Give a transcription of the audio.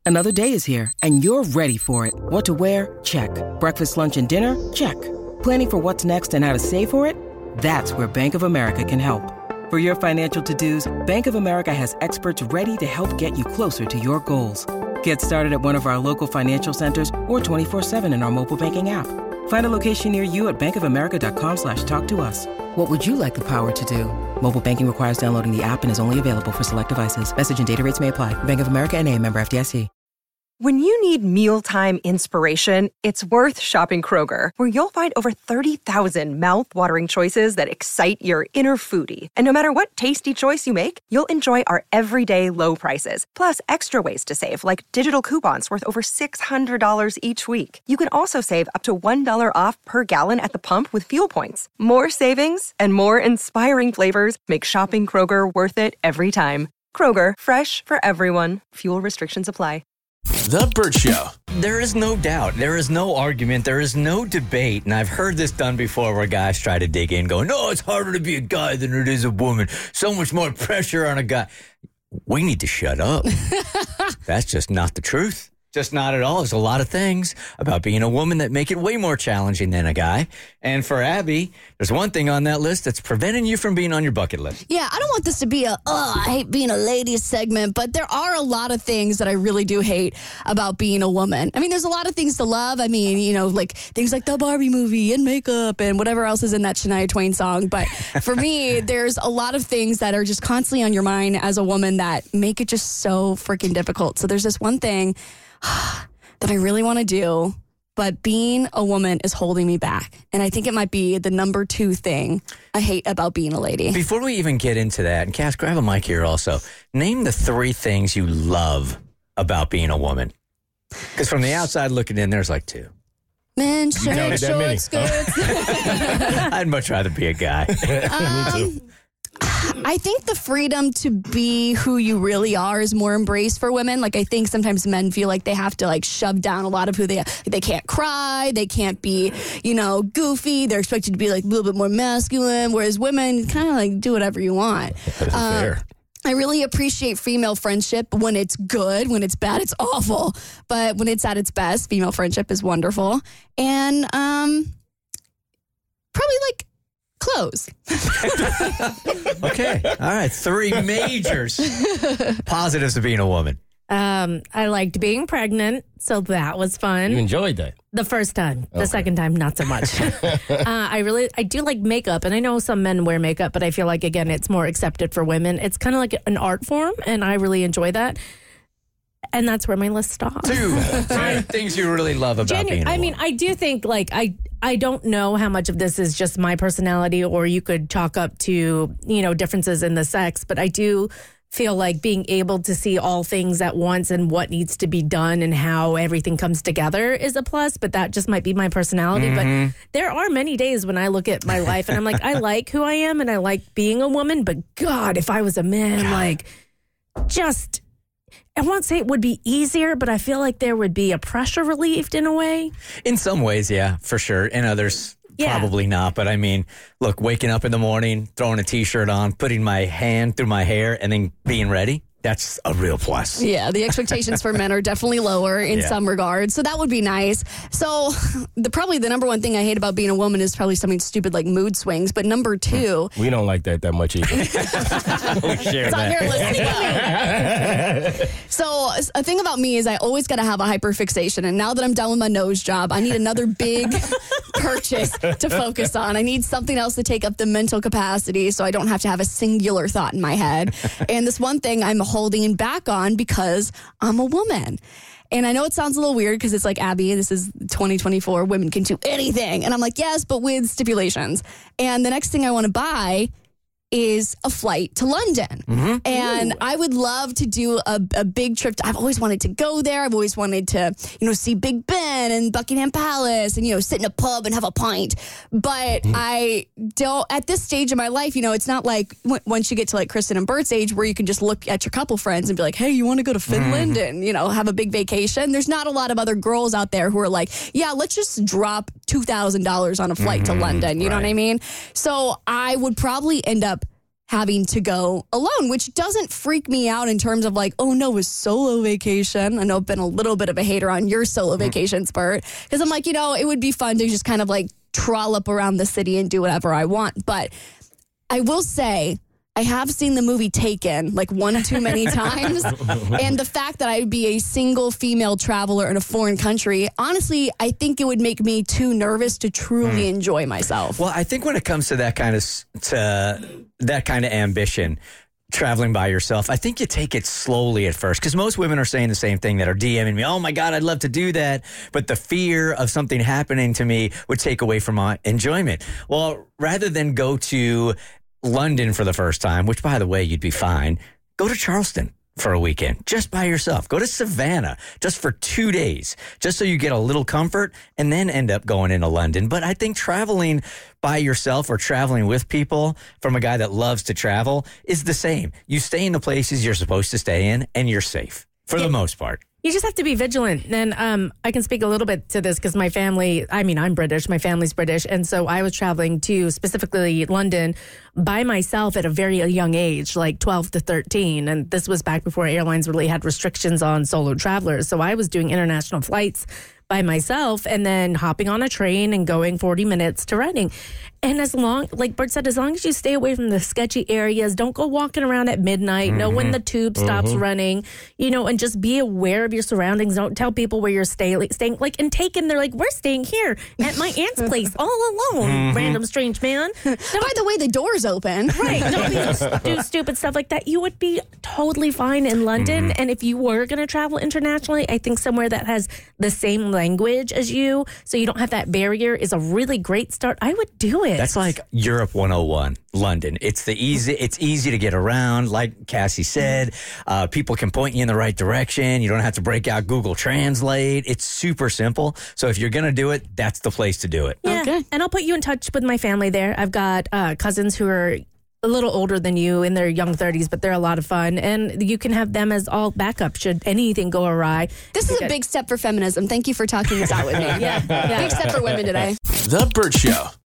Another day is here, and you're ready for it. What to wear? Check. Breakfast, lunch, and dinner? Check. Planning for what's next and how to save for it? That's where Bank of America can help. For your financial to-dos, Bank of America has experts ready to help get you closer to your goals. Get started at one of our local financial centers or 24/7 in our mobile banking app. Find a location near you at bankofamerica.com/talktous. What would you like the power to do? Mobile banking requires downloading the app and is only available for select devices. Message and data rates may apply. Bank of America N.A., member FDIC. When you need mealtime inspiration, it's worth shopping Kroger, where you'll find over 30,000 mouth-watering choices that excite your inner foodie. And no matter what tasty choice you make, you'll enjoy our everyday low prices, plus extra ways to save, like digital coupons worth over $600 each week. You can also save up to $1 off per gallon at the pump with fuel points. More savings and more inspiring flavors make shopping Kroger worth it every time. Kroger, fresh for everyone. Fuel restrictions apply. The Burt Show. There is no doubt. There is no argument. There is no debate. And I've heard this done before where guys try to dig in going, no, it's harder to be a guy than it is a woman. So much more pressure on a guy. We need to shut up. That's just not the truth. Just not at all. There's a lot of things about being a woman that make it way more challenging than a guy. And for Abby, there's one thing on that list that's preventing you from being on your bucket list. Yeah, I don't want this to be I hate being a ladies segment, but there are a lot of things that I really do hate about being a woman. I mean, there's a lot of things to love. I mean, you know, like things like the Barbie movie and makeup and whatever else is in that Shania Twain song. But for me, there's a lot of things that are just constantly on your mind as a woman that make it just so freaking difficult. So there's this one thing that I really want to do, but being a woman is holding me back. And I think it might be the number 2 thing I hate about being a lady. Before we even get into that, and Cass, grab a mic here also, name the 3 things you love about being a woman. Because from the outside looking in, there's like 2. Men, short skirts. I'd much rather be a guy. Me too. I think the freedom to be who you really are is more embraced for women. Like, I think sometimes men feel like they have to, like, shove down a lot of who they are. They can't cry. They can't be, you know, goofy. They're expected to be, like, a little bit more masculine, whereas women kind of, like, do whatever you want. That's fair. I really appreciate female friendship when it's good. When it's bad, it's awful. But when it's at its best, female friendship is wonderful. And probably, like, clothes. Okay. All right. 3 majors. Positives of being a woman. I liked being pregnant, so that was fun. You enjoyed that? The first time. The second time, not so much. I do like makeup, and I know some men wear makeup, but I feel like, again, it's more accepted for women. It's kind of like an art form, and I really enjoy that. And that's where my list stops. 2 things you really love about being a woman. I mean, I do think, like, I don't know how much of this is just my personality, or you could chalk up to, you know, differences in the sex, but I do feel like being able to see all things at once and what needs to be done and how everything comes together is a plus, but that just might be my personality. But there are many days when I look at my life and I'm like, I like who I am and I like being a woman, but God, if I was a man, like, just... I won't say it would be easier, but I feel like there would be a pressure relieved in a way. In some ways, yeah, for sure. In others, probably not. But I mean, look, waking up in the morning, throwing a T-shirt on, putting my hand through my hair, and then being ready. That's a real plus. Yeah, the expectations for men are definitely lower in some regards. So that would be nice. So probably the number 1 thing I hate about being a woman is probably something stupid like mood swings. But number 2... We don't like that much either. We share it's on your list as well. So a thing about me is I always got to have a hyperfixation. And now that I'm done with my nose job, I need another big purchase to focus on. I need something else to take up the mental capacity so I don't have to have a singular thought in my head. And this one thing I'm holding back on because I'm a woman. And I know it sounds a little weird because it's like, Abby, this is 2024, women can do anything. And I'm like, yes, but with stipulations. And the next thing I want to buy is a flight to London. And I would love to do a big trip. I've always wanted to go there. I've always wanted to, you know, see Big Ben and Buckingham Palace and, you know, sit in a pub and have a pint. But I don't, at this stage of my life, you know, it's not like once you get to like Kristen and Bert's age where you can just look at your couple friends and be like, hey, you want to go to Finland and, you know, have a big vacation. There's not a lot of other girls out there who are like, yeah, let's just drop $2,000 on a flight to London. You know what I mean? So I would probably end up having to go alone, which doesn't freak me out in terms of like, oh no, a solo vacation. I know I've been a little bit of a hater on your solo vacation, Spurt, because I'm like, it would be fun to just kind of like trollop around the city and do whatever I want. But I will say, I have seen the movie Taken like one too many times. And the fact that I'd be a single female traveler in a foreign country, honestly, I think it would make me too nervous to truly enjoy myself. Well, I think when it comes to that kind of ambition, traveling by yourself, I think you take it slowly at first, because most women are saying the same thing, that are DMing me, oh my God, I'd love to do that, but the fear of something happening to me would take away from my enjoyment. Well, rather than go to London for the first time, which by the way, you'd be fine, go to Charleston for a weekend, just by yourself. Go to Savannah just for 2 days, just so you get a little comfort, and then end up going into London. But I think traveling by yourself or traveling with people from a guy that loves to travel is the same. You stay in the places you're supposed to stay in, and you're safe for the most part. You just have to be vigilant. And I can speak a little bit to this because my family, I'm British, my family's British. And so I was traveling to specifically London by myself at a very young age, like 12 to 13. And this was back before airlines really had restrictions on solo travelers. So I was doing international flights by myself and then hopping on a train and going 40 minutes to Reading. And as long, like Bert said, as long as you stay away from the sketchy areas, don't go walking around at midnight, know when the tube stops running, and just be aware of your surroundings. Don't tell people where you're staying, like, and Taken, they're like, we're staying here at my aunt's place all alone, random strange man. By the way, the door's open. Right. Don't do stupid stuff like that. You would be totally fine in London. And if you were going to travel internationally, I think somewhere that has the same language as you, so you don't have that barrier, is a really great start. I would do it. That's like Europe 101, London. It's easy to get around. Like Cassie said, people can point you in the right direction. You don't have to break out Google Translate. It's super simple. So if you're going to do it, that's the place to do it. Yeah. Okay. And I'll put you in touch with my family there. I've got cousins who are a little older than you, in their young 30s, but they're a lot of fun. And you can have them as all backup should anything go awry. This is a big step for feminism. Thank you for talking this out with me. Yeah. Big step for women today. The Burt Show.